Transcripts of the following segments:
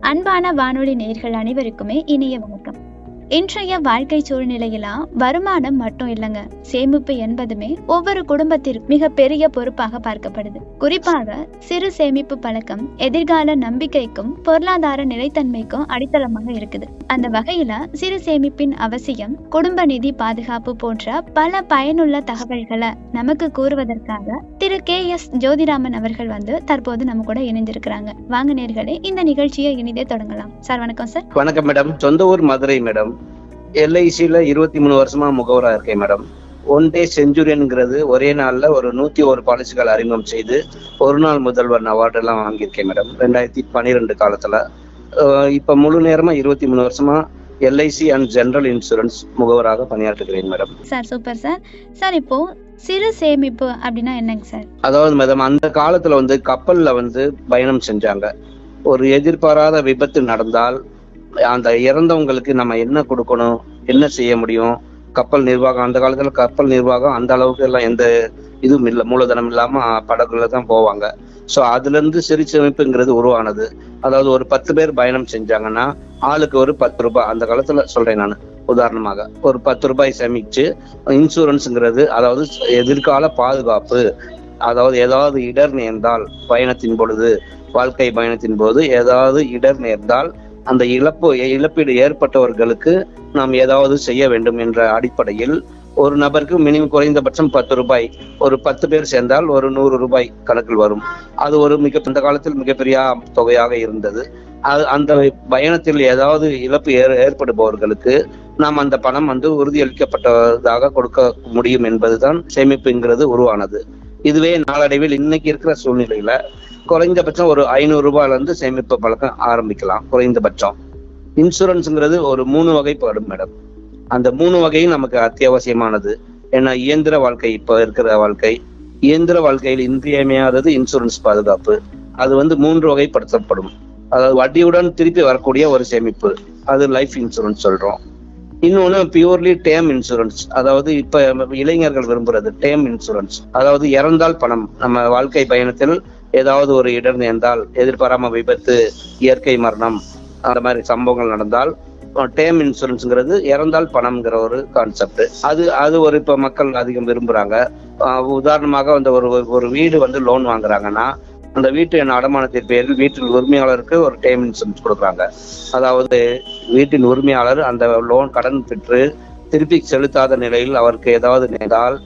அன்பான வானொலி நேயர்கள் அனைவருக்குமே இனிய வணக்கம். இன்றைய வாழ்க்கை சூழ்நிலையில வருமானம் மட்டும் இல்லைங்க, சேமிப்பு என்பதுமே ஒவ்வொரு குடும்பத்திற்கும் மிக பெரிய பொறுப்பாக பார்க்கப்படுது. குறிப்பாக சிறு சேமிப்பு பழக்கம் எதிர்கால நம்பிக்கைக்கும் பொருளாதார நிலைத்தன்மைக்கும் அடித்தளமாக இருக்குது. அந்த வகையில சிறு சேமிப்பின் அவசியம், குடும்ப நிதி பாதுகாப்பு போன்ற பல பயனுள்ள தகவல்களை நமக்கு கூறுவதற்காக திரு KS ஜோதிராமன் அவர்கள் தற்போது நம்ம கூட இணைந்திருக்கிறாங்க. வாங்க நேயர்களே, இந்த நிகழ்ச்சியை இனிதே தொடங்கலாம். சார் வணக்கம். சார் வணக்கம் மேடம். சொந்த ஊர் மதுரை மேடம். LICல 23 வருஷமா முகவரா இருக்கேன் மேடம். ஒன் டே செஞ்சுரியன்ங்கிறது ஒரே நாள்ல ஒரு 101 பாலிசிகள் அறிமுகம் செய்து ஒரு நாள் முதல்வர் அவார்டு எல்லாம் வாங்கியிருக்கேன் மேடம் 2012 காலத்துல. இப்ப முழு நேரமா 23 வருஷமா LIC அண்ட் ஜெனரல் இன்சூரன்ஸ் முகவராக பணியாற்றுகிறேன் madam. Sir super sir. Sir இப்போ சிறு சேமிப்பு அப்படின்னா என்னங்க சார்? அதாவது மேடம், அந்த காலத்துல கப்பல்ல பயணம் செஞ்சாங்க. ஒரு எதிர்பாராத விபத்து நடந்தால் அந்த இறந்தவங்களுக்கு நம்ம என்ன கொடுக்கணும், என்ன செய்ய முடியும்? கப்பல் நிர்வாகம், அந்த காலத்துல கப்பல் நிர்வாகம் அந்த அளவுக்கு எல்லாம் எந்த இதுவும் இல்லை, மூலதனம் இல்லாம படகுல தான் போவாங்க. ஸோ அதுல இருந்து சிறு சேமிப்புங்கிறது உருவானது. அதாவது ஒரு 10 பேர் பயணம் செஞ்சாங்கன்னா ஆளுக்கு ஒரு 10 ரூபாய், அந்த காலத்துல சொல்றேன் நான் உதாரணமாக, ஒரு 10 ரூபாய் சேமிச்சு இன்சூரன்ஸுங்கிறது, அதாவது எதிர்கால பாதுகாப்பு. அதாவது ஏதாவது இடர் நேர்ந்தால் பயணத்தின் பொழுது, வாழ்க்கை பயணத்தின் போது ஏதாவது இடர் நேர்ந்தால் அந்த இழப்பீடு ஏற்பட்டவர்களுக்கு நாம் ஏதாவது செய்ய வேண்டும் என்ற அடிப்படையில் ஒரு நபருக்கு மினிமம் குறைந்தபட்சம் 10 ரூபாய், ஒரு 10 பேர் சேர்ந்தால் ஒரு 100 ரூபாய் கணக்கில் வரும். அது ஒரு அந்த காலத்தில் மிகப்பெரிய தொகையாக இருந்தது. அந்த பயணத்தில் ஏதாவது இழப்பு ஏற்படுபவர்களுக்கு நாம் அந்த பணம் உறுதியளிக்கப்பட்டதாக கொடுக்க முடியும் என்பதுதான் சேமிப்புங்கிறது உருவானது. இதுவே நாளடைவில் இன்னைக்கு இருக்கிற சூழ்நிலையில குறைந்தபட்சம் ஒரு 500 ரூபாயில இருந்து சேமிப்பு பழக்கம் ஆரம்பிக்கலாம் குறைந்தபட்சம். இன்சூரன்ஸ்ங்கிறது ஒரு 3 வகைப்படும் மேடம். அந்த 3 வகையும் நமக்கு அத்தியாவசியமானது. ஏன்னா இயந்திர வாழ்க்கை, இப்ப இருக்கிற வாழ்க்கை, இயந்திர வாழ்க்கையில் இன்றியமையாதது இன்சூரன்ஸ் பாதுகாப்பு. அது 3 வகைப்படுத்தப்படும். அதாவது வட்டியுடன் திருப்பி வரக்கூடிய ஒரு சேமிப்பு, அது லைஃப் இன்சூரன்ஸ் சொல்றோம். இன்னொன்னு பியூர்லி டேம் இன்சூரன்ஸ், அதாவது இப்ப இளைஞர்கள் விரும்புறது டேம் இன்சூரன்ஸ். அதாவது இறந்தால் பணம், நம்ம வாழ்க்கை பயணத்தில் ஏதாவது ஒரு இடர் நேர்ந்தால், எதிர்பாராம விபத்து, இயற்கை மரணம், அந்த மாதிரி சம்பவங்கள் நடந்தால் டேம் இன்சூரன்ஸ்ங்கிறது இறந்தால் பணம்ங்கிற ஒரு கான்செப்ட். அது ஒரு இப்ப மக்கள் அதிகம் விரும்புறாங்க. உதாரணமாக ஒரு வீடு லோன் வாங்குறாங்கன்னா அந்த வீட்டு அடமானத்தின் பேரில் வீட்டின் உரிமையாளருக்கு ஒரு டேம் இன்சூரன்ஸ் கொடுக்குறாங்க. அதாவது வீட்டின் உரிமையாளர் அந்த லோன் கடன் பெற்று திருப்பி செலுத்தாத நிலையில் அவருக்கு ஏதாவது நேர்ந்தால்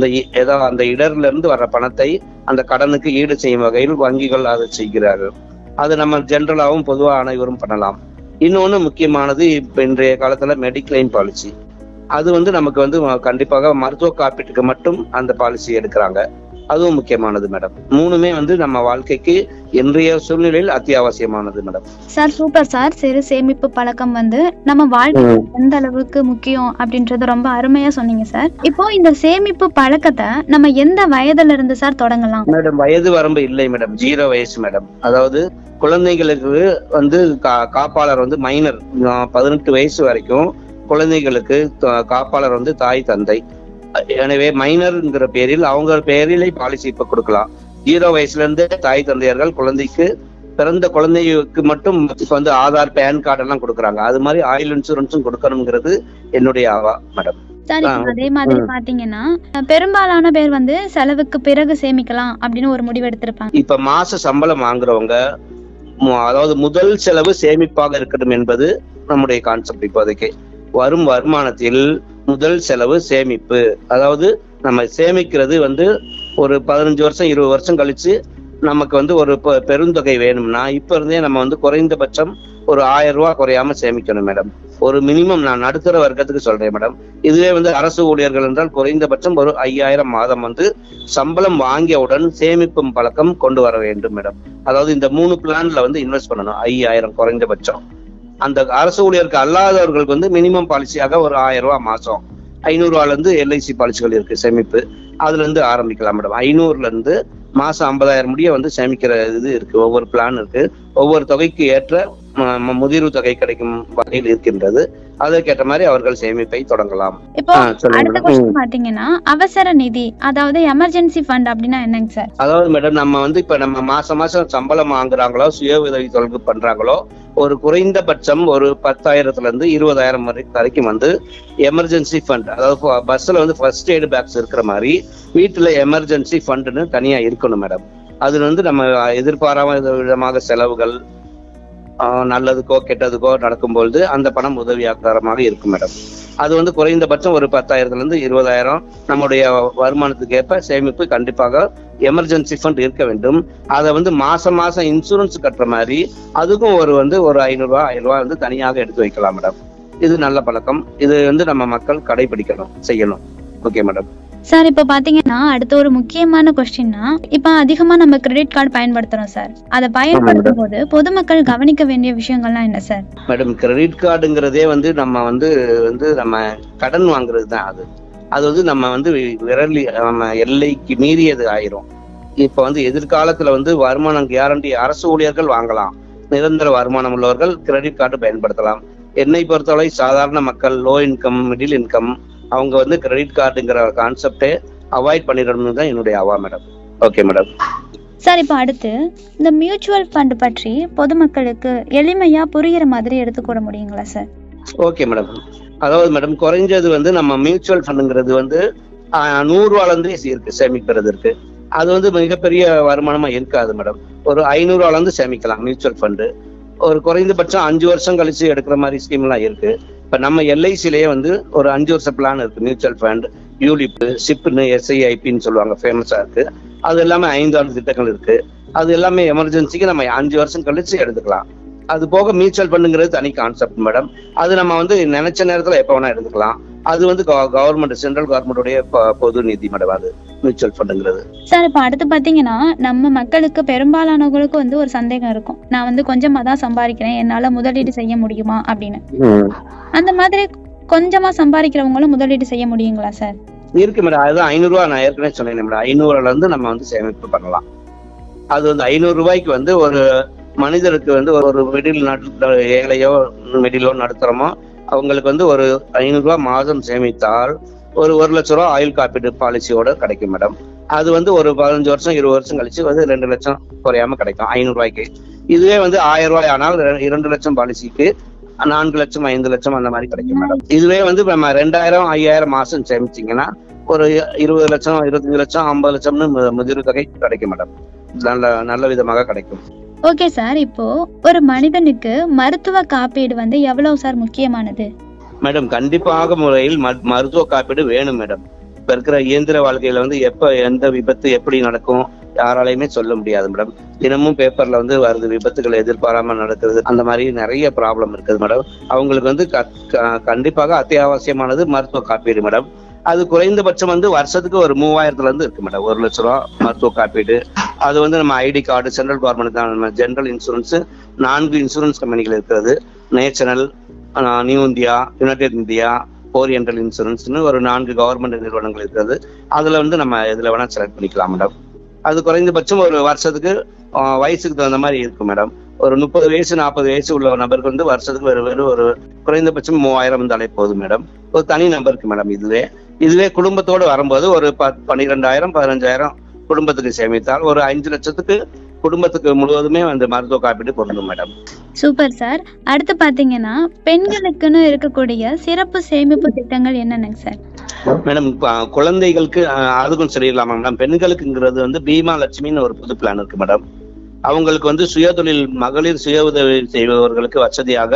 அந்த இடர்ல இருந்து வர்ற பணத்தை அந்த கடனுக்கு ஈடு செய்யும் வகையில் வங்கிகள் அதை செய்கிறார்கள். அது நம்ம ஜெனரலாகவும் பொதுவாக அனைவரும் பண்ணலாம். இன்னொன்னு முக்கியமானது, இப்ப இன்றைய காலத்துல மெடிக்ளைம் பாலிசி. அது நமக்கு கண்டிப்பாக மருத்துவ காப்பீட்டுக்கு மட்டும் அந்த பாலிசி எடுக்கிறாங்க. அதுவும் முக்கியமானது மேடம். 3மே நம்ம வாழ்க்கைக்கு இன்றைய சூழ்நிலையில் அத்தியாவசியமானது மேடம். Sir super sir. சிறு சேமிப்பு பழக்கம் நம்ம வாழ்க்கைக்கு எந்த அளவுக்கு முக்கியம் அப்படின்றது ரொம்ப அருமையா சொன்னீங்க சார். இப்போ இந்த சேமிப்பு பழக்கத்தை நம்ம எந்த வயதுல இருந்து சார் தொடங்கலாம்? மேடம், வயது வரம்பு இல்லை மேடம். 0 வயசு மேடம். அதாவது குழந்தைகளுக்கு காப்பாளர் மைனர் 18 வயசு வரைக்கும் குழந்தைகளுக்கு காப்பாளர் தாய் தந்தை. எனவே மைனர்ங்கிற பேரில் அவங்க பேரிலே பாலிசி இப்ப கொடுக்கலாம். 0 வயசுல இருந்து தாய் தந்தையர்கள் குழந்தைக்கு, பிறந்த குழந்தைக்கு மட்டும் இப்ப ஆதார், பேன் கார்டு எல்லாம் கொடுக்குறாங்க. அது மாதிரி ஆயில் இன்சூரன்ஸும் கொடுக்கணுங்கிறது என்னுடைய ஆவா மேடம். அதே மாதிரி பாத்தீங்கன்னா பெரும்பாலான பேர் செலவுக்கு பிறகு சேமிக்கலாம் அப்படின்னு ஒரு முடிவு எடுத்திருப்பாங்க. இப்ப மாச சம்பளம் வாங்குறவங்க, அதாவது முதல் செலவு சேமிப்பாக இருக்கணும் என்பது நம்முடைய கான்செப்ட். இப்போதைக்கு வரும் வருமானத்தில் முதல் செலவு சேமிப்பு. அதாவது நம்ம சேமிக்கிறது ஒரு 15 வருஷம் 20 வருஷம் கழிச்சு நமக்கு ஒரு பெருந்தொகை வேணும்னா இப்ப இருந்தே நம்ம குறைந்தபட்சம் ஒரு 1000 ரூபாய் குறையாம சேமிக்கணும் மேடம். ஒரு மினிமம், நான் நடுத்தர வர்க்கத்துக்கு சொல்றேன் மேடம். இதுவே அரசு ஊழியர்கள் என்றால் குறைந்தபட்சம் ஒரு 5000 மாதம் சம்பளம் வாங்கியவுடன் சேமிப்பும் பழக்கம் கொண்டு வர வேண்டும் மேடம். அதாவது இந்த 3 பிளான்ல இன்வெஸ்ட் பண்ணணும். 5000 குறைந்தபட்சம். அந்த அரசு ஊழியருக்கு அல்லாதவர்களுக்கு மினிமம் பாலிசியாக ஒரு 1000 ரூபாய் மாசம். 500 ரூபாயில இருந்து LIC பாலிசிகள் இருக்கு சேமிப்பு, அதுல இருந்து ஆரம்பிக்கலாம் மேடம். 500ல இருந்து மாசம் 50,000 முடிய சேமிக்கிற இது இருக்கு. ஒவ்வொரு பிளான் இருக்கு. ஒவ்வொரு தொகைக்கு ஏற்ற முதிர்வு தொகை கிடைக்கும் வகையில் இருக்கின்றது. அதற்கேற்ற மாதிரி அவர்கள் சேமிப்பை தொடங்கலாம். இப்போ அடுத்த கொஸ்டின் பாத்தீங்கன்னா, அவசர நிதி அதாவது எமர்ஜென்சி ஃபண்ட் அப்படின்னா என்னங்க சார்? அதாவது மேடம், நம்ம வந்து இப்ப நம்ம மாசம் சம்பளம் வாங்குறாங்களோ, சுய உதவி தொழில் பண்றாங்களோ, ஒரு குறைந்தபட்சம் ஒரு 10,000 இருந்து 20,000 வரைக்கும் வந்து எமர்ஜென்சி ஃபண்ட், அதாவது பஸ்ல வந்து ஃபர்ஸ்ட் எய்டு பேக்ஸ் இருக்கிற மாதிரி வீட்டுல எமர்ஜென்சி ஃபண்ட்னு தனியா இருக்கணும் மேடம். அது வந்து நம்ம எதிர்பாராத விதமாக செலவுகள் நல்லதுக்கோ கெட்டதுக்கோ நடக்கும்பொழுது அந்த பணம் உதவியாகரமாக இருக்கும் மேடம். அது வந்து குறைந்தபட்சம் ஒரு 10,000 இருந்து 20,000 நம்முடைய வருமானத்துக்கு ஏற்ப சேமிப்பு கண்டிப்பாக எமர்ஜென்சி ஃபண்ட் இருக்க வேண்டும். அதை வந்து மாசம் இன்சூரன்ஸ் கட்டுற மாதிரி அதுக்கும் ஒரு 500 ரூபாய் 1000 ரூபாய் வந்து தனியாக எடுத்து வைக்கலாம் மேடம். இது நல்ல பழக்கம். இது வந்து நம்ம மக்கள் கடைபிடிக்கணும், செய்யணும். Okay madam. சார், இப்ப பாத்தீங்கன்னா அடுத்த ஒரு முக்கியமான கொஸ்டின்னா, இப்ப அதிகமா நம்ம கிரெடிட் கார்டு பயன்படுத்துறோம் சார். அதை பயன்படுத்தும் போது பொதுமக்கள் கவனிக்க வேண்டிய விஷயங்கள்லாம் என்ன சார்? மேடம், கிரெடிட் கார்டுங்கிறதே வந்து நம்ம கடன் வாங்குறது தான். அது வந்து நம்ம வந்து நம்ம எல்லைக்கு மீறியது ஆயிரும். இப்ப வந்து எதிர்காலத்துல வந்து வருமானம் கேரண்டி அரசு ஊழியர்கள் வாங்கலாம். நிரந்தர வருமானம் உள்ளவர்கள் கிரெடிட் கார்டு பயன்படுத்தலாம். என்னை பொறுத்தவரை சாதாரண மக்கள், லோ இன்கம், மிடில் இன்கம், அவங்க வந்து கிரெடிட் கார்டுங்கிற கான்செப்டே அவாய்ட் பண்ணிடணும்னு தான் என்னுடைய அவா மேடம். Okay madam. சார், இப்போ அடுத்து இந்த மியூச்சுவல் ஃபண்ட் பற்றி பொதுமக்களுக்கு எளிமையா புரியுற மாதிரி எடுத்துக்கூட முடியுங்களா சார்? Okay madam. அதாவது மேடம், குறைஞ்சது வந்து நம்ம மியூச்சுவல் ஃபண்டுங்கிறது வந்து 100 ரூபாயிலிருந்து இருக்கு சேமிக்கிறதுக்கு. அது வந்து மிகப்பெரிய வருமானமா இருக்காது மேடம். ஒரு 500 ரூபாயிலிருந்து சேமிக்கலாம் மியூச்சுவல் ஃபண்டு. ஒரு குறைந்தபட்சம் 5 வருஷம் கழிச்சு எடுக்கிற மாதிரி ஸ்கீம் எல்லாம் இருக்கு. இப்ப நம்ம எல்ஐசிலேயே வந்து ஒரு 5 வருஷ பிளான் இருக்கு. மியூச்சுவல் ஃபண்ட், யூலிப், சிப்னு, எஸ்ஐஐபின்னு சொல்லுவாங்க, ஃபேமஸா இருக்கு. அது எல்லாமே 5 ஆண்டு திட்டங்கள் இருக்கு. அது எல்லாமே எமர்ஜென்சிக்கு நம்ம 5 வருஷம் கழிச்சு எடுத்துக்கலாம். அது போக மியூச்சுவல் ஃபண்டுங்கிறது தனி கான்செப்ட் மேடம். அது நம்ம வந்து நினைச்ச நேரத்துல எப்ப வேணா எடுத்துக்கலாம். அது வந்து கவர்மெண்ட், சென்ட்ரல் கவர்மெண்டோடைய பொது நிதி மேடம் அது மியூச்சுவல் ஃபண்டுங்கிறது. சார், இப்ப அடுத்து பாத்தீங்கன்னா நம்ம மக்களுக்கு பெரும்பாலானவங்களுக்கு வந்து ஒரு சந்தேகம் இருக்கும். நான் வந்து கொஞ்சமா தான் சம்பாதிக்கிறேன், என்னால முதலீடு செய்ய முடியுமா அப்படின்னு. அந்த மாதிரி கொஞ்சமா சம்பாதிக்கிறவங்களும் முதலீடு செய்ய முடியுங்களா சார்? இருக்கு மேடம். அதுதான் 500 ரூபாய் நான் ஏற்கனவே சொன்னேன் மேடம். 500 இருந்து நம்ம வந்து சேமிப்பு பண்ணலாம். அது வந்து 500 ரூபாய்க்கு வந்து ஒரு மனிதருக்கு வந்து ஒரு மிடில் ஏழையோ மிடிலோ நடுத்தரமோ அவங்களுக்கு வந்து ஒரு 500 ரூபாய் மாதம் சேமித்தால் ஒரு 1 லட்ச ரூபாய் ஆயுள் காப்பீடு பாலிசியோட கிடைக்கும் மேடம். அது வந்து ஒரு 15 வருஷம் 20 வருஷம் கழிச்சு வந்து 2 லட்சம் குறையாம கிடைக்கும் 500 ரூபாய்க்கு. இதுவே வந்து 1000 ரூபாய் ஆனால் 2 லட்சம் பாலிசிக்கு 4 லட்சம் 5 லட்சம் அந்த மாதிரி கிடைக்கும் மேடம். இதுவே வந்து நம்ம 2000 5000 மாசம் சேமிச்சிங்கன்னா ஒரு 20 லட்சம் 25 லட்சம் 50 லட்சம்னு முதிர்வு தொகை கிடைக்கும் மேடம். நல்ல விதமாக கிடைக்கும். ஓகே சார், இப்போ ஒரு மனிதனுக்கு மருத்துவ காப்பீடு வந்து எவ்வளவு சார் முக்கியமானது? மேடம், கண்டிப்பாக முறையில் மருத்துவ காப்பீடு வேணும் மேடம். இப்ப இருக்கிற இயந்திர வாழ்க்கையில வந்து எப்ப எந்த விபத்து எப்படி நடக்கும் யாராலையுமே சொல்ல முடியாது மேடம். தினமும் பேப்பர்ல வந்து வருது விபத்துகள் எதிர்பாராம நடக்கிறது, அந்த மாதிரி நிறைய ப்ராப்ளம் இருக்குது மேடம். அவங்களுக்கு வந்து கண்டிப்பாக அத்தியாவசியமானது மருத்துவ காப்பீடு மேடம். அது குறைந்தபட்சம் வந்து வருஷத்துக்கு ஒரு 3000 இருந்து இருக்கு மேடம். 1 லட்ச ரூபா மருத்துவ காப்பீடு. அது வந்து நம்ம ஐடி கார்டு, சென்ட்ரல் கவர்மெண்ட் தான். நம்ம ஜெனரல் இன்சூரன்ஸ் 4 இன்சூரன்ஸ் கம்பெனிகள் இருக்கிறது. National, new India, united India, oriental இன்சூரன்ஸ்னு ஒரு 4 கவர்மெண்ட் நிறுவனங்கள் இருக்கிறது. அதுல வந்து நம்ம இதுல வேணா செலக்ட் பண்ணிக்கலாம் மேடம். அது குறைந்தபட்சம் ஒரு வருஷத்துக்கு வயசுக்கு தகுந்த மாதிரி இருக்கும் மேடம். ஒரு 30 வயசு 40 வயசு உள்ள நபருக்கு வந்து வருஷத்துக்கு வெறும் ஒரு குறைந்தபட்சம் 3000 இருந்தாலே போதும் மேடம். ஒரு தனி நபருக்கு மேடம். இதுவே குடும்பத்தோடு வரும்போது ஒரு 12,000 15,000 குடும்பத்துக்கு சேமித்தால் ஒரு 5 லட்சத்துக்கு குடும்பத்துக்கு முழுவதுமே அந்த மருத்துவ காப்பீடு பொருந்தும் மேடம். Super sir. அடுத்து பாத்தீங்கன்னா பெண்களுக்குன்னு இருக்கக்கூடிய சிறப்பு சேமிப்பு திட்டங்கள் என்னென்னங்க சார்? மேடம், குழந்தைகளுக்கு அதுக்கும் சரியில்லாம மேடம். பெண்களுக்குங்கிறது வந்து பீமா லட்சுமின்னு ஒரு புது பிளான் இருக்கு மேடம். அவங்களுக்கு வந்து சுயதொழில், மகளிர் சுய உதவி செய்பவர்களுக்கு வசதியாக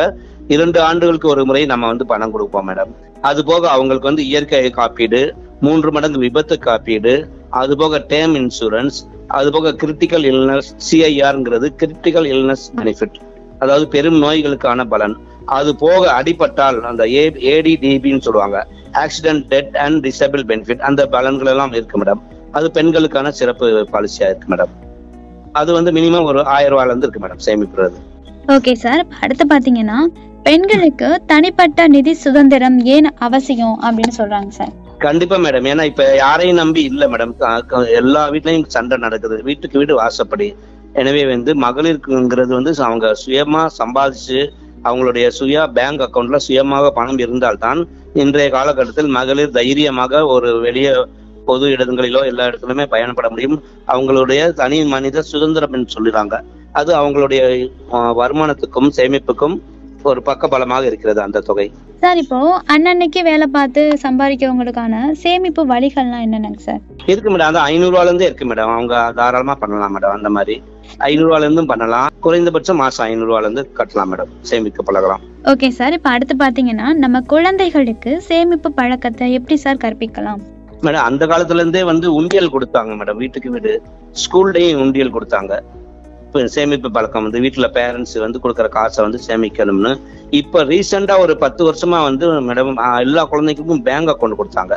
2 ஆண்டுகளுக்கு ஒரு முறை நம்ம வந்து பணம் கொடுப்போம் மேடம். அது போக அவங்களுக்கு வந்து இயற்கை காப்பீடு, 3 மடங்கு விபத்து காப்பீடு, அது போக டேர்ம் இன்சூரன்ஸ், அது போக கிரிட்டிக்கல் இல்னஸ், சிஐஆர்ங்கிறது கிரிட்டிக்கல் இல்னஸ் பெனிஃபிட், அதாவது பெரும் நோய்களுக்கான பலன். அது போக அடிபட்டால் அந்த ஏடிடிபின்னு சொல்லுவாங்க, accident death and disable benefit, அந்த பலன்கள் எல்லாம் இருக்கு மேடம். அது பெண்களுக்கான சிறப்பு பாலிசியா இருக்கு மேடம். அது வந்து மினிமம் ஒரு 1000 ரூபாயில இருந்து இருக்கு மேடம் சேமிப்புறது. Okay sir. அடுத்து பாத்தீங்கன்னா பெண்களுக்கு தனிப்பட்ட நிதி சுதந்திரம் ஏன் அவசியம் அப்படின்னு சொல்றாங்க சார்? கண்டிப்பா மேடம். ஏன்னா இப்ப யாரையும் நம்பி இல்ல மேடம். எல்லா வீட்லயும் சண்டை நடக்குது. வீட்டுக்கு வீடு வாசப்படி. எனவே வந்து மகளிருக்குங்கிறது வந்து அவங்க சுயமா சம்பாதிச்சு அவங்களுடைய பேங்க் அக்கவுண்ட்ல சுயமாக பணம் இருந்தால்தான் இன்றைய காலகட்டத்தில் மகளிர் தைரியமாக ஒரு வெளியே பொது இடங்களிலோ எல்லா இடத்துலயுமே பயணப்பட முடியும். அவங்களுடைய தனி மனித சுதந்திரம் என்று சொல்லுறாங்க. அது அவங்களுடைய வருமானத்துக்கும் சேமிப்புக்கும் ஒரு பக்கபலமாக இருக்கிறது அந்த தொகை. சார், இப்போ அன்னன்னைக்கு வேலை பார்த்து சம்பாதிக்கிறவங்களுக்கான சேமிப்பு வழிகள்லாம் என்னென்னங்க சார்? இருக்கு மேடம். அது 500 ரூபாயில இருந்தே இருக்கு மேடம். அவங்க தாராளமா பண்ணலாம் மேடம். அந்த மாதிரி 500 ரூபாயில இருந்தும் பண்ணலாம். குறைந்தபட்சம் மாசம் 500 ரூபாயில இருந்து கட்டலாம் மேடம். சேமிக்க பழகலாம். ஓகே சார், இப்போ அடுத்து பாத்தீங்கன்னா நம்ம குழந்தைகளுக்கு சேமிப்பு பழக்கத்தை எப்படி சார் கற்பிக்கலாம்? மேடம், அந்த காலத்துல இருந்தே வந்து உண்டியல் கொடுத்தாங்க மேடம். வீட்டுக்கு வீடு ஸ்கூல்லயும் உண்டியல் கொடுத்தாங்க. இப்போ சேமிப்பு பழக்கம் வந்து வீட்டுல பேரண்ட்ஸ் வந்து கொடுக்குற காசை வந்து சேமிக்கணும்னு இப்ப ரீசெண்டா ஒரு 10 வருஷமா வந்து மேடம் எல்லா குழந்தைக்கும் பேங்க் அக்கௌண்ட் கொடுத்தாங்க.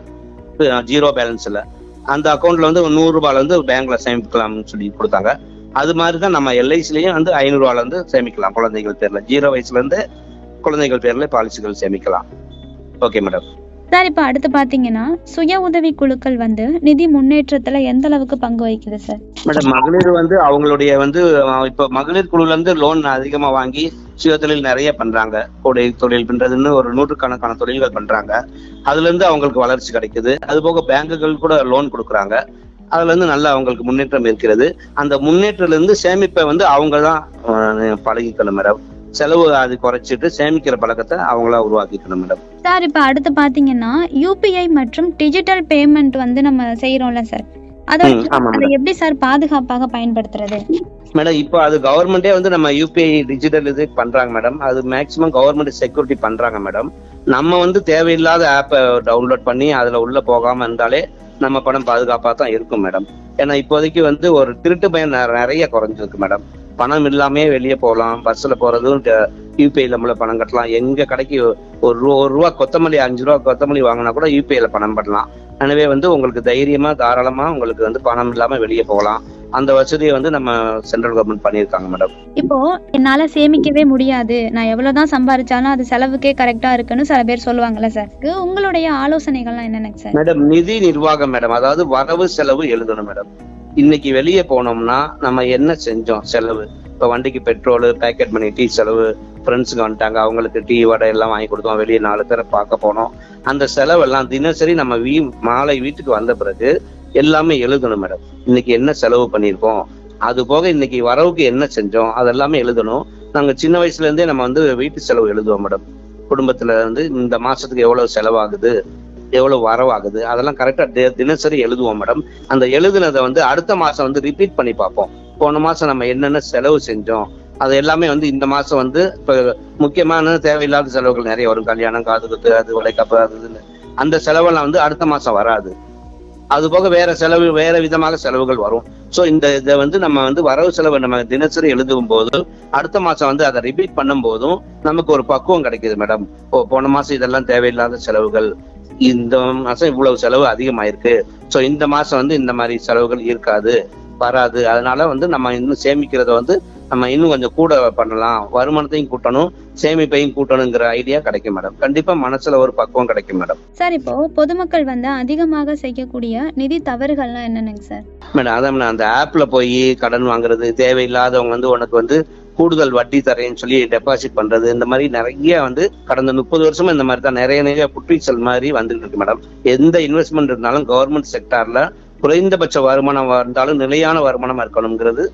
0 பேலன்ஸ்ல அந்த அக்கௌண்ட்ல வந்து 100 ரூபாயில வந்து பேங்க்ல சேமிக்கலாம்னு சொல்லி கொடுத்தாங்க. அது மாதிரிதான் நம்ம எல்ஐசிலையும் வந்து 500 ரூபாயில இருந்து சேமிக்கலாம். குழந்தைகள் பேர்ல 0 வயசுல இருந்து குழந்தைகள் பேர்ல பாலிசிகள் சேமிக்கலாம். Okay madam. சார், இப்போ அடுத்து பாத்தீங்கன்னா சுய உதவி குழுக்கள் வந்து நிதி முன்னேற்றத்துல எந்த அளவுக்கு பங்கு வகிக்குது சார்? மேடம், மகளிர் வந்து அவங்களுடைய வந்து இப்ப மகளிர் குழுல இருந்து லோன் அதிகமா வாங்கி சுய தொழில் நிறைய பண்றாங்க. கூடை தொழில் பண்றதுன்னு ஒரு 100கணக்கான தொழில்கள் பண்றாங்க. அதுல இருந்து அவங்களுக்கு வளர்ச்சி கிடைக்குது. அது போக பேங்குகள் கூட லோன் கொடுக்குறாங்க. அதுல இருந்து நல்ல அவங்களுக்கு முன்னேற்றம் இருக்கிறது. அந்த முன்னேற்றத்துல இருந்து சேமிப்பை வந்து அவங்க தான் பழகிக்கணும் மேடம். செலவு அது குறைச்சிட்டு சேமிக்கிற பழக்கத்தை அவங்களா உருவாக்கிக்கணும் மேடம். சார், இப்போ அடுத்து பாத்தீங்கன்னா யூபிஐ மற்றும் டிஜிட்டல் பேமெண்ட் வந்து நம்ம செய்யறோம்ல சார், அதை எப்படி சார் பாதுகாப்பாக பயன்படுத்துறது? மேடம், இப்போ அது கவர்மெண்டே வந்து நம்ம யூபிஐ டிஜிட்டல் இது பண்றாங்க மேடம். அது மேக்சிமம் கவர்மெண்ட் செக்யூரிட்டி பண்றாங்க மேடம். நம்ம வந்து தேவையில்லாத ஆப்பை டவுன்லோட் பண்ணி அதுல உள்ள போகாம இருந்தாலே நம்ம பணம் பாதுகாப்பா தான் இருக்கும் மேடம். ஏன்னா இப்போதைக்கு வந்து ஒரு திருட்டு பயம் நிறைய குறைஞ்சிருக்கு மேடம். பணம் இல்லாமே வெளியே போகலாம். பஸ்ல போறதும் யூபிஐல நம்மள பணம் கட்டலாம். எங்க கடைக்கு ஒரு ரூபா கொத்தமல்லி 5 ரூபா கொத்தமல்லி வாங்கினா கூட யூபிஐல பணம் பண்ணலாம். எனவே வந்து உங்களுக்கு தைரியமா தாராளமா உங்களுக்கு வந்து பணம் இல்லாம வெளியே போகலாம். அந்த வசதியை வந்து நம்ம சென்ட்ரல் கவர்மெண்ட் பண்ணியிருக்காங்க மேடம். இப்போ என்னால சேமிக்கவே முடியாது, நான் எவ்வளவுதான் சம்பாதிச்சாலும் அது செலவுக்கே கரெக்டா இருக்குன்னு சில பேர் சொல்லுவாங்கல்ல சார், உங்களுடைய ஆலோசனைகள்லாம் என்னென்ன சார்? மேடம், நிதி நிர்வாகம் மேடம். அதாவது வரவு செலவு எழுதணும் மேடம். இன்னைக்கு வெளியே போனோம்னா நம்ம என்ன செஞ்சோம் செலவு. இப்ப வண்டிக்கு பெட்ரோல், பேக்கெட் மணி, டீ செலவு, ஃப்ரெண்ட்ஸுங்க வந்துட்டாங்க அவங்களுக்கு டீ வடை எல்லாம் வாங்கி கொடுத்தோம், வெளியே 4 பேரை பார்க்க போனோம். அந்த செலவெல்லாம் தினசரி நம்ம மாலை வீட்டுக்கு வந்த பிறகு எல்லாமே எழுதணும் மேடம். இன்னைக்கு என்ன செலவு பண்ணியிருக்கோம், அது போக இன்னைக்கு வரவுக்கு என்ன செஞ்சோம், அதெல்லாமே எழுதணும். நாங்க சின்ன வயசுல இருந்தே நம்ம வந்து வீட்டு செலவு எழுதுவோம் மேடம். குடும்பத்துல வந்து இந்த மாசத்துக்கு எவ்வளவு செலவாகுது, எவ்வளவு வரவாகுது, அதெல்லாம் கரெக்டா தினசரி எழுதுவோம் மேடம். அந்த எழுதுனதை வந்து அடுத்த மாசம் வந்து ரிப்பீட் பண்ணி பார்ப்போம். போன மாசம் நம்ம என்னென்ன செலவு செஞ்சோம் அது எல்லாமே வந்து இந்த மாசம் வந்து இப்ப முக்கியமான தேவையில்லாத செலவுகள் நிறைய வரும். கல்யாணம், காது குத்து, அது உழைக்கப்பு, அதுன்னு அந்த செலவெல்லாம் வந்து அடுத்த மாசம் வராது. அது போக வேற செலவு, வேற விதமாக செலவுகள் வரும். ஸோ இதை வந்து நம்ம வந்து வரவு செலவை நம்ம தினசரி எழுதும் போது அடுத்த மாசம் வந்து அதை ரிப்பீட் பண்ணும் போதும் நமக்கு ஒரு பக்குவம் கிடைக்குது மேடம். போன மாசம் இதெல்லாம் தேவையில்லாத செலவுகள், இந்த மாசம் இவ்வளவு செலவு அதிகமாயிருக்கு, ஸோ இந்த மாசம் வந்து இந்த மாதிரி செலவுகள் இருக்காது, வராது. அதனால வந்து நம்ம இன்னும் சேமிக்கிறத வந்து நம்ம இன்னும் கொஞ்சம் கூட பண்ணலாம், வருமானத்தையும் கூட்டணும், சேமிப்பையும் கூட்டணுங்கிற ஐடியா கிடைக்கும் மேடம். கண்டிப்பா மனசுல ஒரு பக்குவம் கிடைக்கும் மேடம். சார், இப்போ பொதுமக்கள் வந்து அதிகமாக செய்யக்கூடிய நிதி தவறுகள்லாம் என்னென்னங்க சார்? மேடம், அதான் அந்த ஆப்ல போய் கடன் வாங்குறது, தேவையில்லாதவங்க வந்து உனக்கு வந்து கூடுதல் வட்டி தரேன்னு சொல்லி டெபாசிட் பண்றது, இந்த மாதிரி நிறைய வந்து கடந்த 30 வருஷமா இந்த மாதிரி தான் நிறைய புற்றீச்சல் மாதிரி வந்துட்டு இருக்கு மேடம். எந்த இன்வெஸ்ட்மெண்ட் இருந்தாலும் கவர்மெண்ட் செக்டார்ல குறைந்தபட்ச வருமானம் இருந்தாலும் நிலையான வருமானமா இருக்கணுங்கிறது,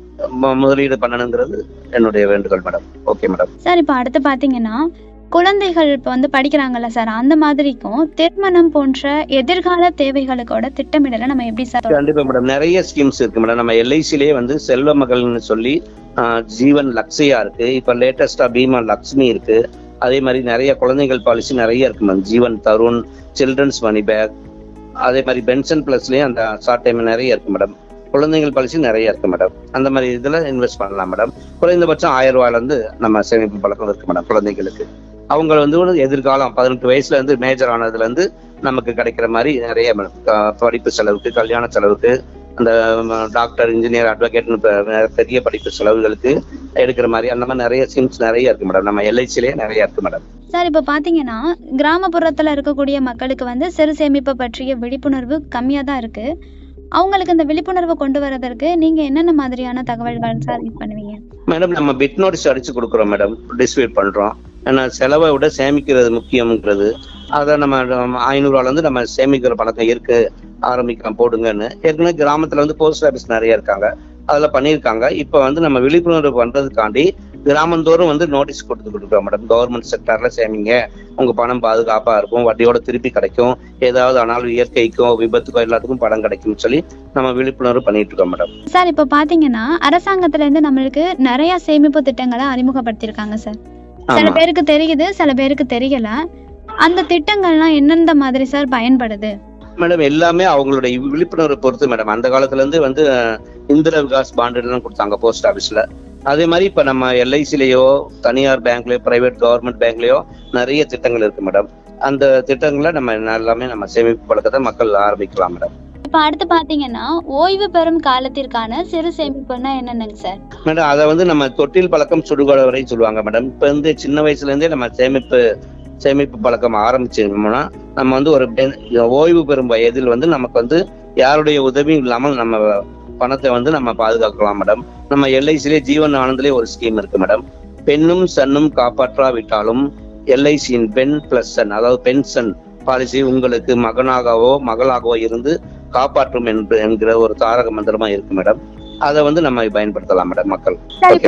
முதலீடு பண்ணணுங்கிறது என்னுடைய வேண்டுகோள் மேடம். Okay madam. சார், இப்போ அடுத்து பாத்தீங்கன்னா குழந்தைகள் இப்போ வந்து படிக்கிறாங்கல்ல சார், அந்த மாதிரிக்கும் திருமணம் போன்ற எதிர்கால தேவைகளுக்கோட திட்டமிடலை நம்ம எப்படி சார்? கண்டிப்பா மேடம், நிறைய ஸ்கீம்ஸ் இருக்கு மேடம். நம்ம எல்ஐசிலேயே வந்து செல்வ மகள்னு சொல்லி ஜீவன் லக்ஷயா இருக்கு. இப்ப லேட்டஸ்டா பீமா லக்ஷ்மி இருக்கு. அதே மாதிரி நிறைய குழந்தைகள் பாலிசி நிறைய இருக்கு மேடம். Jeevan Tarun, children's money back, அதே மாதிரி பென்ஷன் பிளஸ்லயும் அந்த ஷார்ட் டைம் நிறைய இருக்கு மேடம். குழந்தைகள் பாலிசி நிறைய இருக்கு மேடம். அந்த மாதிரி இதுல இன்வெஸ்ட் பண்ணலாம் மேடம். குறைந்தபட்சம் 1000 ரூபாயில இருந்து நம்ம சேமிப்பு பழக்கம் இருக்கு மேடம் குழந்தைகளுக்கு. அவங்க வந்து எதிர்காலம் 18 வயசுல இருந்து மேஜர் ஆனதுல இருந்து நமக்கு கிடைக்கிற மாதிரி நிறைய படிப்பு செலவுக்கு, கல்யாண செலவுக்கு, அந்த டாக்டர், இன்ஜினியர், அட்வொகேட்னு பெரிய படிப்பு செலவுகளுக்கு எடுக்கிற மாதிரி அந்த மாதிரி நிறைய ஸ்கீம்ஸ் நிறைய இருக்கு மேடம். நம்ம எல்ஐசிலேயே நிறைய இருக்கு மேடம். சார், இப்போ பாத்தீங்கன்னா கிராமப்புறத்துல இருக்கக்கூடிய மக்களுக்கு வந்து சிறு சேமிப்பு பற்றிய விழிப்புணர்வு கம்மியா தான் இருக்கு. அவங்களுக்கு இந்த விழிப்புணர்வை கொண்டு வரதற்கு நீங்க என்னென்ன மாதிரியான தகவல்கள் சார் இது பண்ணுவீங்க? மேடம் நம்ம பிட் நோட்டீஸ் அடிச்சு கொடுக்குறோம் மேடம், டிஸ்ட்ரிபியூட் பண்றோம். ஏன்னா செலவை விட சேமிக்கிறது முக்கியம்ங்கிறது. அதை நம்ம 500 இருந்து நம்ம சேமிக்கிற பழக்கம் இருக்கு, ஆரம்பிக்கலாம் போடுங்கன்னு. ஏற்கனவே கிராமத்துல வந்து போஸ்ட் ஆபீஸ் நிறைய இருக்காங்க, அதில் பண்ணியிருக்காங்க. இப்போ வந்து நம்ம விழிப்புணர்வு பண்றதுக்காண்டி கிராமந்தோறும் வந்து நோட்டீஸ் கொடுக்குறோம் மேடம். கவர்மெண்ட் செக்டார்ல சேமிங்க, உங்க பணம் பாதுகாப்பா இருக்கும், வட்டியோட திருப்பி கிடைக்கும், ஏதாவது ஆனாலும் இயற்கைக்கோ விபத்துக்கோ எல்லாத்துக்கும் பணம் கிடைக்கும்னு சொல்லி நம்ம விழிப்புணர்வு பண்ணிட்டு இருக்கோம் மேடம். சார் இப்போ பாத்தீங்கன்னா அரசாங்கத்துல இருந்து நம்மளுக்கு நிறைய சேமிப்பு திட்டங்களை அறிமுகப்படுத்தியிருக்காங்க சார். சில பேருக்கு தெரியுது, சில பேருக்கு தெரியல. அந்த திட்டங்கள்லாம் எந்தெந்த மாதிரி சார் பயன்படுது? மேடம் எல்லாமே அவங்களுடைய விழிப்புணர்வு பொறுத்து மேடம். அந்த காலத்துல இருந்து வந்து இந்திர விகாஸ் பாண்டு எல்லாம் கொடுத்தாங்க போஸ்ட் ஆபீஸ்ல. அதே மாதிரி இப்ப நம்ம எல்ஐசிலயோ தனியார் பேங்க்லயோ பிரைவேட் கவர்மெண்ட் பேங்க்லயோ நிறைய திட்டங்கள் இருக்கு மேடம். அந்த திட்டங்களை நம்ம எல்லாமே நம்ம சேமிப்பு பழக்கத்தை மக்கள் ஆரம்பிக்கலாம் மேடம். இப்ப அடுத்து பாத்தீங்கன்னா ஓய்வு பெறும் காலத்திற்கான சிறு சேமிப்புன்னா என்னன்னு சார்? மேடம் அதை வந்து நம்ம தொட்டில் பழக்கம் சுடுகாடு வரை சொல்லுவாங்க மேடம். இப்ப வந்து சின்ன வயசுல இருந்தே நம்ம சேமிப்பு பழக்கம் ஆரம்பிச்சோம்னா நம்ம வந்து ஒரு ஓய்வு பெறும் வயதில் வந்து நமக்கு வந்து யாருடைய உதவியும் இல்லாமல் நம்ம பணத்தை வந்து நம்ம பாதுகாக்கலாம் மேடம். நம்ம எல்ஐசிலே ஜீவன் ஆனந்திலே ஒரு ஸ்கீம் இருக்கு மேடம். பெண்ணும் சன்னும் காப்பாற்றாவிட்டாலும் எல்ஐசியின் பெண் பிளஸ் சன், அதாவது பென்ஷன் பாலிசி உங்களுக்கு மகனாகவோ மகளாகவோ இருந்து காப்பாற்றும் என்கிற ஒரு தாரக மந்திரமா இருக்கு மேடம். அதை வந்து நம்ம பயன்படுத்தலாம் மேடம் மக்கள்.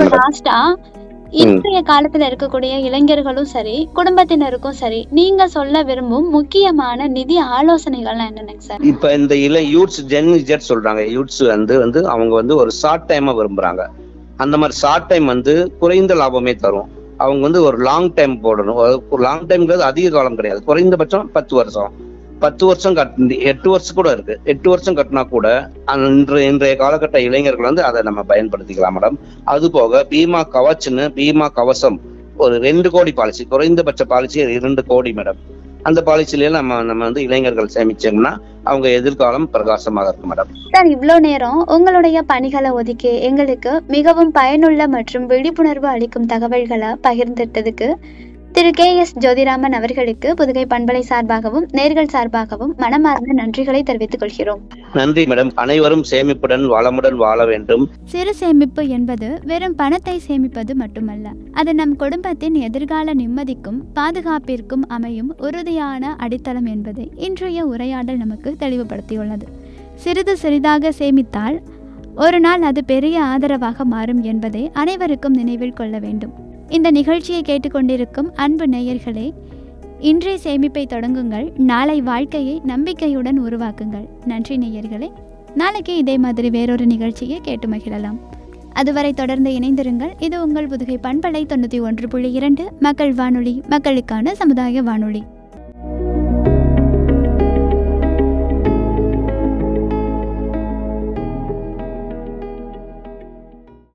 இன்றைய காலத்துல இருக்கக்கூடிய இளைஞர்களும் சரி குடும்பத்தினருக்கும் சரி நீங்க சொல்ல விரும்பும் முக்கியமான நிதி ஆலோசனைகள்லாம் என்னன்னு சார்? இப்ப இந்த யூத்ஸ் ஜென் இசட் சொல்றாங்க. யூத்ஸ் வந்து அவங்க வந்து ஒரு ஷார்ட் டைமா விரும்புறாங்க. அந்த மாதிரி ஷார்ட் டைம் வந்து குறைந்த லாபமே தரும். அவங்க வந்து ஒரு லாங் டைம் போடணும். லாங் டைம்ங்கிறது அதிக காலம் கிடையாது, குறைந்தபட்சம் 10 வருஷம் 8 வருஷம் கூட இருக்கு. 8 வருஷம் கட்டினா கூட இன்றைய காலகட்ட இளைஞர்கள் வந்து அதை நம்ம பயன்படுத்திக்கலாம் மேடம். அது போக பீமா கவச்னு பீமா கவசம் ஒரு 2 கோடி பாலிசி, குறைந்தபட்ச பாலிசி 2 கோடி மேடம். அந்த பாலிசில நம்ம வந்து இளைஞர்கள் சேமிச்சோம்னா அவங்க எதிர்காலம் பிரகாசமாக இருக்கும் மேடம். சார் இவ்வளவு நேரம் உங்களுடைய பணிகளை ஒதுக்கி எங்களுக்கு மிகவும் பயனுள்ள மற்றும் விழிப்புணர்வு அளிக்கும் தகவல்களை பகிர்ந்துட்டதுக்கு திரு KS ஜோதிராமன் அவர்களுக்கு புதுகை பண்பலை சார்பாகவும் நேர்கள் சார்பாகவும் மனமார்ந்த நன்றிகளை தெரிவித்துக் கொள்கிறோம். நன்றி மேடம். அனைவரும் சேமிப்புடன் வளமுடன் வாழ வேண்டும். சிறு சேமிப்பு என்பது வெறும் பணத்தை சேமிப்பது மட்டுமல்ல, அது நம் குடும்பத்தின் எதிர்கால நிம்மதிக்கும் பாதுகாப்பிற்கும் அமையும் உறுதியான அடித்தளம் என்பதை இன்றைய உரையாடல் நமக்கு தெளிவுபடுத்தியுள்ளது. சிறிது சிறிதாக சேமித்தால் ஒரு நாள் அது பெரிய ஆதரவாக மாறும் என்பதை அனைவருக்கும் நினைவில் கொள்ள வேண்டும். இந்த நிகழ்ச்சியை கேட்டுக்கொண்டிருக்கும் அன்பு நேயர்களே, இன்றைய சேமிப்பை தொடங்குங்கள், நாளை வாழ்க்கையை நம்பிக்கையுடன் உருவாக்குங்கள். நன்றி நேயர்களே. நாளைக்கு இதே மாதிரி வேறொரு நிகழ்ச்சியை கேட்டு மகிழலாம். அதுவரை தொடர்ந்து இணைந்திருங்கள். இது உங்கள் புதுகை பண்பலை 91.2 மக்கள் வானொலி, மக்களுக்கான சமுதாய வானொலி.